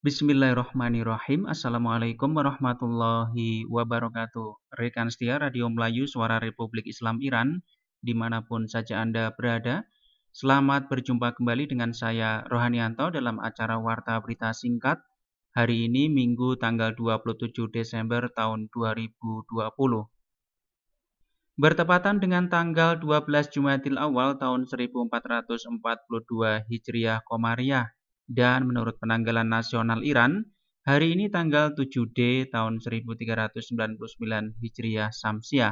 Bismillahirrahmanirrahim. Assalamualaikum warahmatullahi wabarakatuh. Rekan setia Radio Melayu Suara Republik Islam Iran, dimanapun saja Anda berada. Selamat berjumpa kembali dengan saya Rohanianto dalam acara Warta Berita Singkat. Hari ini Minggu tanggal 27 Desember tahun 2020. Bertepatan dengan tanggal 12 Jumadil Awal tahun 1442 Hijriah Komariah. Dan menurut penanggalan nasional Iran, hari ini tanggal 7D tahun 1399 Hijriah Samsiah.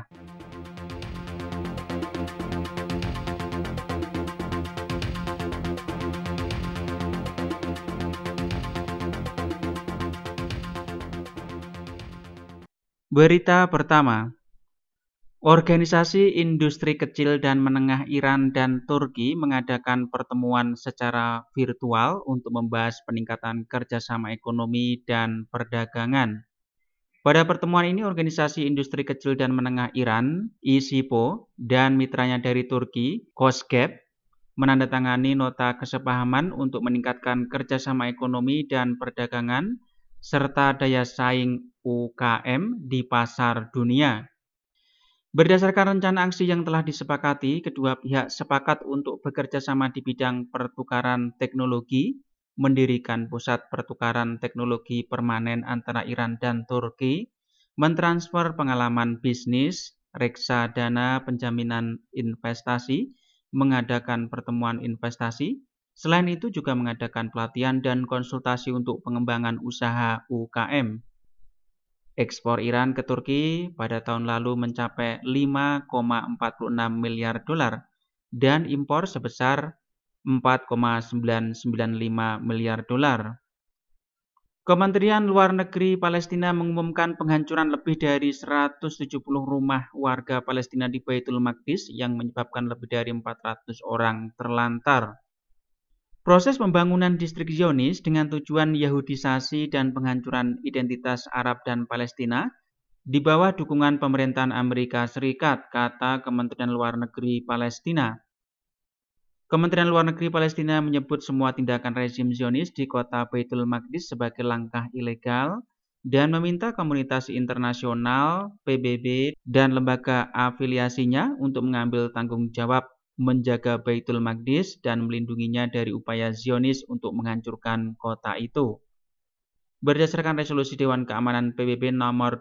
Berita pertama. Organisasi Industri Kecil dan Menengah Iran dan Turki mengadakan pertemuan secara virtual untuk membahas peningkatan kerjasama ekonomi dan perdagangan. Pada pertemuan ini, Organisasi Industri Kecil dan Menengah Iran, ISIPO, dan mitranya dari Turki, KOSGAP, menandatangani nota kesepahaman untuk meningkatkan kerjasama ekonomi dan perdagangan serta daya saing UKM di pasar dunia. Berdasarkan rencana aksi yang telah disepakati, kedua pihak sepakat untuk bekerja sama di bidang pertukaran teknologi, mendirikan pusat pertukaran teknologi permanen antara Iran dan Turki, mentransfer pengalaman bisnis, reksadana penjaminan investasi, mengadakan pertemuan investasi. Selain itu juga mengadakan pelatihan dan konsultasi untuk pengembangan usaha UKM. Ekspor Iran ke Turki pada tahun lalu mencapai 5,46 miliar dolar dan impor sebesar 4,995 miliar dolar. Kementerian Luar Negeri Palestina mengumumkan penghancuran lebih dari 170 rumah warga Palestina di Baitul Maqdis yang menyebabkan lebih dari 400 orang terlantar. Proses pembangunan distrik Zionis dengan tujuan Yahudisasi dan penghancuran identitas Arab dan Palestina di bawah dukungan pemerintahan Amerika Serikat, kata Kementerian Luar Negeri Palestina. Kementerian Luar Negeri Palestina menyebut semua tindakan rezim Zionis di kota Baitul Maqdis sebagai langkah ilegal dan meminta komunitas internasional, PBB, dan lembaga afiliasinya untuk mengambil tanggung jawab menjaga Baitul Maqdis dan melindunginya dari upaya Zionis untuk menghancurkan kota itu. Berdasarkan resolusi Dewan Keamanan PBB nomor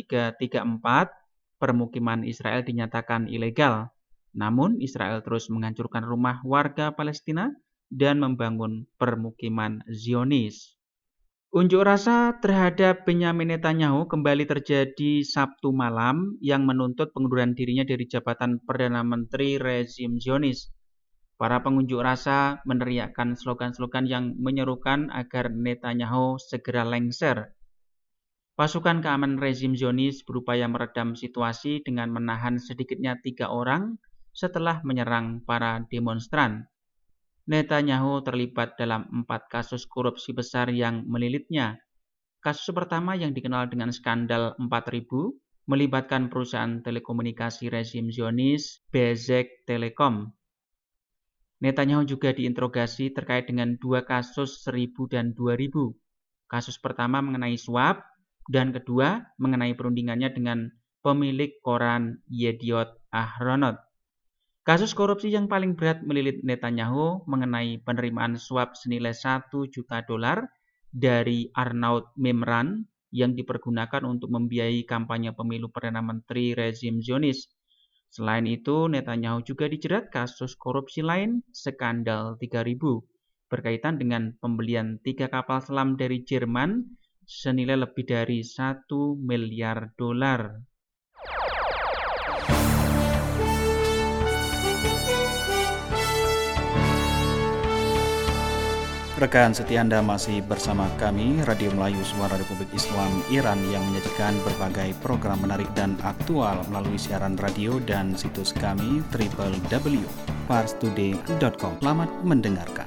2334, permukiman Israel dinyatakan ilegal. Namun Israel terus menghancurkan rumah warga Palestina dan membangun permukiman Zionis. Unjuk rasa terhadap Benyamin Netanyahu kembali terjadi Sabtu malam yang menuntut pengunduran dirinya dari jabatan Perdana Menteri rezim Zionis. Para pengunjuk rasa meneriakkan slogan-slogan yang menyerukan agar Netanyahu segera lengser. Pasukan keamanan rezim Zionis berupaya meredam situasi dengan menahan sedikitnya 3 orang setelah menyerang para demonstran. Netanyahu terlibat dalam 4 kasus korupsi besar yang melilitnya. Kasus pertama yang dikenal dengan skandal 4000 melibatkan perusahaan telekomunikasi rezim Zionis, Bezek Telekom. Netanyahu juga diinterogasi terkait dengan 2 kasus 1000 dan 2000. Kasus pertama mengenai suap dan kedua mengenai perundingannya dengan pemilik koran Yediot Ahronot. Kasus korupsi yang paling berat melilit Netanyahu mengenai penerimaan suap senilai 1 juta dolar dari Arnaud Memran yang dipergunakan untuk membiayai kampanye pemilu Perdana Menteri rezim Zionis. Selain itu, Netanyahu juga dijerat kasus korupsi lain, skandal 3000, berkaitan dengan pembelian 3 kapal selam dari Jerman senilai lebih dari 1 miliar dolar. Rekan setia Anda masih bersama kami, Radio Melayu Suara Republik Islam Iran yang menyajikan berbagai program menarik dan aktual melalui siaran radio dan situs kami www.parstoday.com. Selamat mendengarkan.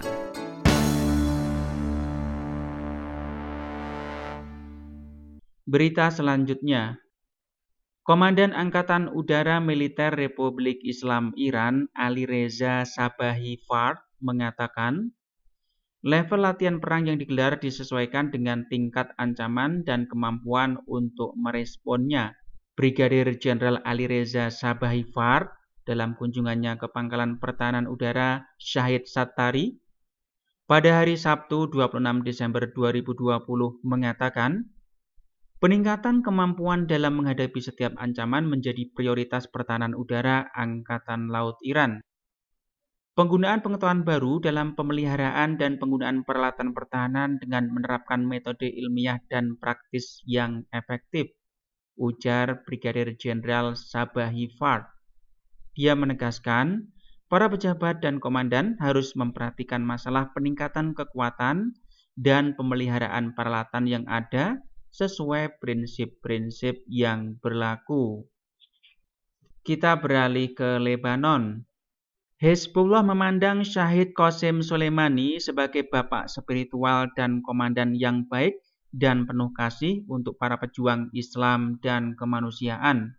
Berita selanjutnya. Komandan Angkatan Udara Militer Republik Islam Iran, Ali Reza Sabahi Fard, mengatakan, Level latihan perang yang digelar disesuaikan dengan tingkat ancaman dan kemampuan untuk meresponnya. Brigadir Jenderal Ali Reza Sabahi Fard dalam kunjungannya ke Pangkalan Pertahanan Udara Syahid Sattari pada hari Sabtu 26 Desember 2020 mengatakan, peningkatan kemampuan dalam menghadapi setiap ancaman menjadi prioritas pertahanan udara Angkatan Laut Iran. Penggunaan pengetahuan baru dalam pemeliharaan dan penggunaan peralatan pertahanan dengan menerapkan metode ilmiah dan praktis yang efektif, ujar Brigadir Jenderal Sabahi Fard. Dia menegaskan, para pejabat dan komandan harus memperhatikan masalah peningkatan kekuatan dan pemeliharaan peralatan yang ada sesuai prinsip-prinsip yang berlaku. Kita beralih ke Lebanon. Hezbollah memandang Syahid Qasem Soleimani sebagai bapak spiritual dan komandan yang baik dan penuh kasih untuk para pejuang Islam dan kemanusiaan.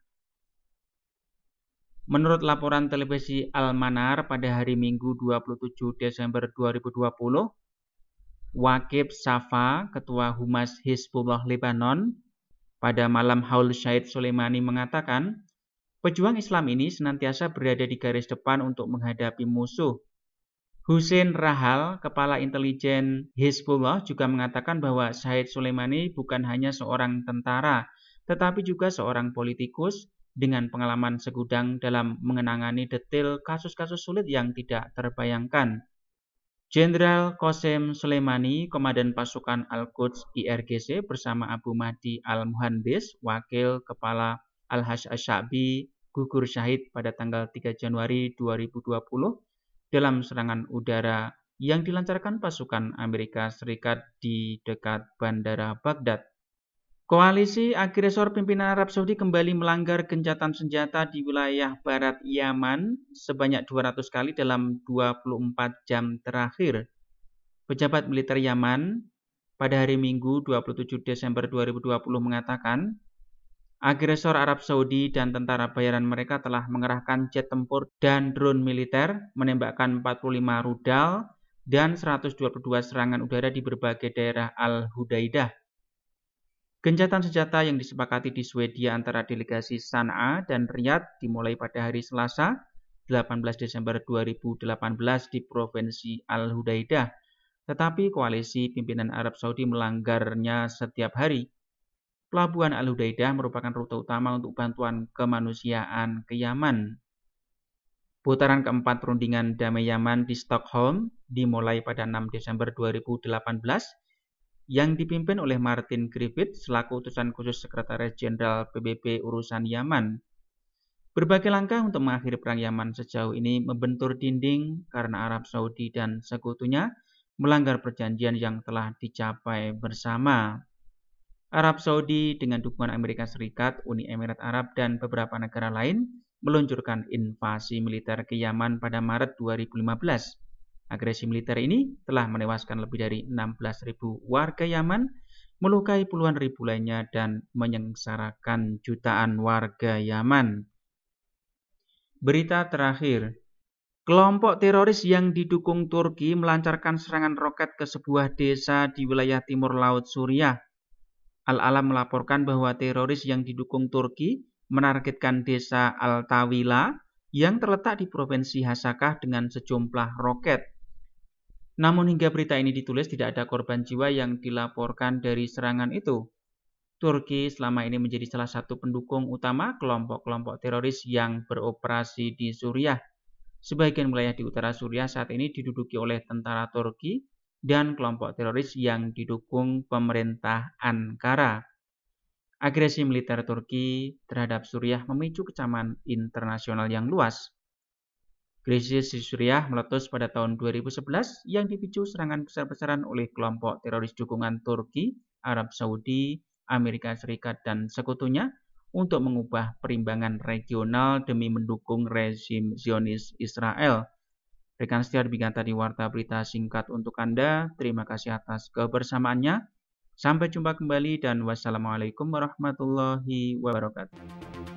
Menurut laporan televisi Al-Manar pada hari Minggu 27 Desember 2020, Waqif Safa, Ketua Humas Hizbullah Lebanon, pada malam haul Syahid Soleimani mengatakan, pejuang Islam ini senantiasa berada di garis depan untuk menghadapi musuh. Hussein Rahal, Kepala Intelijen Hizbullah, juga mengatakan bahwa Syahid Soleimani bukan hanya seorang tentara, tetapi juga seorang politikus dengan pengalaman segudang dalam mengenangani detail kasus-kasus sulit yang tidak terbayangkan. Jenderal Qasem Soleimani, Komandan Pasukan Al-Quds IRGC bersama Abu Mahdi Al-Muhandis, Wakil Kepala Al-Hajj Asy-Sya'bi, gugur syahid pada tanggal 3 Januari 2020 dalam serangan udara yang dilancarkan pasukan Amerika Serikat di dekat Bandara Baghdad. Koalisi agresor pimpinan Arab Saudi kembali melanggar gencatan senjata di wilayah barat Yaman sebanyak 200 kali dalam 24 jam terakhir. Pejabat militer Yaman pada hari Minggu 27 Desember 2020 mengatakan, agresor Arab Saudi dan tentara bayaran mereka telah mengerahkan jet tempur dan drone militer, menembakkan 45 rudal dan 122 serangan udara di berbagai daerah Al-Hudaidah. Gencatan senjata yang disepakati di Swedia antara delegasi Sanaa dan Riyadh dimulai pada hari Selasa, 18 Desember 2018 di Provinsi Al-Hudaidah, tetapi koalisi pimpinan Arab Saudi melanggarnya setiap hari. Pelabuhan Al-Hudaidah merupakan rute utama untuk bantuan kemanusiaan ke Yaman. Putaran keempat perundingan damai Yaman di Stockholm dimulai pada 6 Desember 2018 yang dipimpin oleh Martin Griffiths selaku utusan khusus Sekretaris Jenderal PBB urusan Yaman. Berbagai langkah untuk mengakhiri perang Yaman sejauh ini membentur dinding karena Arab Saudi dan sekutunya melanggar perjanjian yang telah dicapai bersama. Arab Saudi dengan dukungan Amerika Serikat, Uni Emirat Arab, dan beberapa negara lain meluncurkan invasi militer ke Yaman pada Maret 2015. Agresi militer ini telah menewaskan lebih dari 16.000 warga Yaman, melukai puluhan ribu lainnya, dan menyengsarakan jutaan warga Yaman. Berita terakhir, kelompok teroris yang didukung Turki melancarkan serangan roket ke sebuah desa di wilayah timur laut Suriah. Al-Alam melaporkan bahwa teroris yang didukung Turki menargetkan desa Al-Tawila yang terletak di Provinsi Hasakah dengan sejumlah roket. Namun hingga berita ini ditulis tidak ada korban jiwa yang dilaporkan dari serangan itu. Turki selama ini menjadi salah satu pendukung utama kelompok-kelompok teroris yang beroperasi di Suriah. Sebagian wilayah di utara Suriah saat ini diduduki oleh tentara Turki dan kelompok teroris yang didukung pemerintah Ankara. Agresi militer Turki terhadap Suriah memicu kecaman internasional yang luas. Krisis di Suriah meletus pada tahun 2011 yang dipicu serangan besar-besaran oleh kelompok teroris dukungan Turki, Arab Saudi, Amerika Serikat, dan sekutunya untuk mengubah perimbangan regional demi mendukung rezim Zionis Israel. Rekan setia demikian tadi warta berita singkat untuk Anda. Terima kasih atas kebersamaannya. Sampai jumpa kembali dan wassalamualaikum warahmatullahi wabarakatuh.